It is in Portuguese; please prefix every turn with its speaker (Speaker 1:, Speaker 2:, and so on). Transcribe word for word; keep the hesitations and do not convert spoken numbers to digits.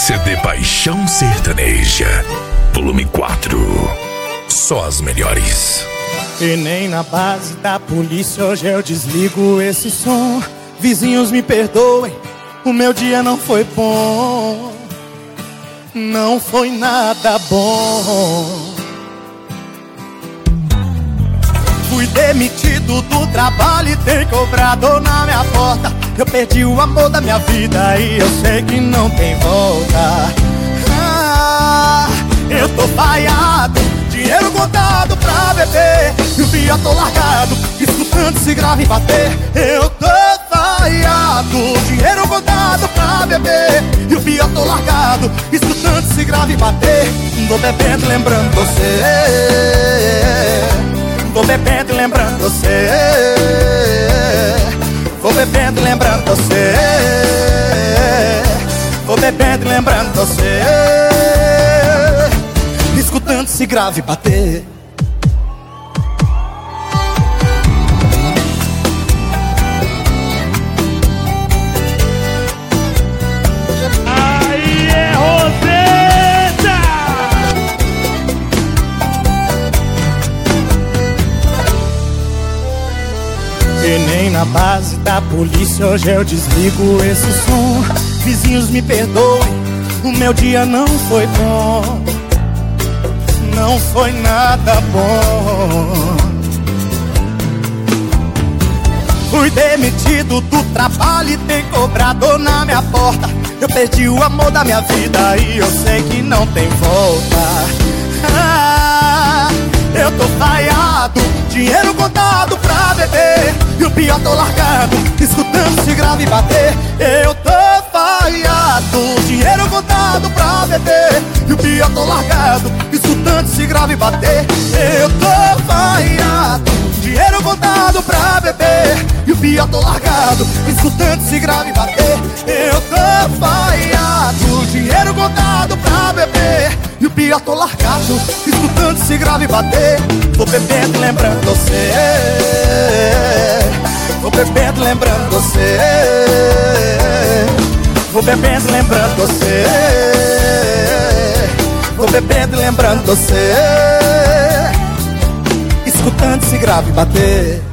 Speaker 1: C D Paixão Sertaneja, volume quatro. Só as melhores.
Speaker 2: E nem na base da polícia hoje eu desligo esse som. Vizinhos me perdoem, o meu dia não foi bom. Não foi nada bom. Fui demitido do trabalho e tem cobrador na minha porta. Eu perdi o amor da minha vida e eu sei que não tem volta. Ah, eu tô vaiado, dinheiro contado pra beber, e o pior tô largado, escutando esse grave bater. Eu tô vaiado, dinheiro contado pra beber, e o pior tô largado, escutando esse grave bater. Tô bebendo lembrando você, vou bebendo lembrando você, vou bebendo lembrando você, vou bebendo lembrando você, escutando esse grave bater.
Speaker 3: Aí é Roseta!
Speaker 2: E nem na base da polícia hoje eu desligo esse som. Vizinhos me perdoem, o meu dia não foi bom. Não foi nada bom. Fui demitido do trabalho e tem cobrador na minha porta. Eu perdi o amor da minha vida e eu sei que não tem volta. Ah, eu tô vaiado, dinheiro contado pra beber, e o pior tô largado, escutando esse grave bater. Eu tô vaiado, dinheiro contado pra beber, e o pior tô largado, escutando esse grave bater. Eu tô vaiado, dinheiro contado pra beber, e o pior tô largado, escutando esse grave bater. Eu tô vaiado, dinheiro contado pra beber, e o pior tô largado, escutando esse grave bater. Vou bebendo lembrando você, vou bebendo lembrando você, vou bebendo lembrando você, vou bebendo lembrando você, escutando esse grave bater.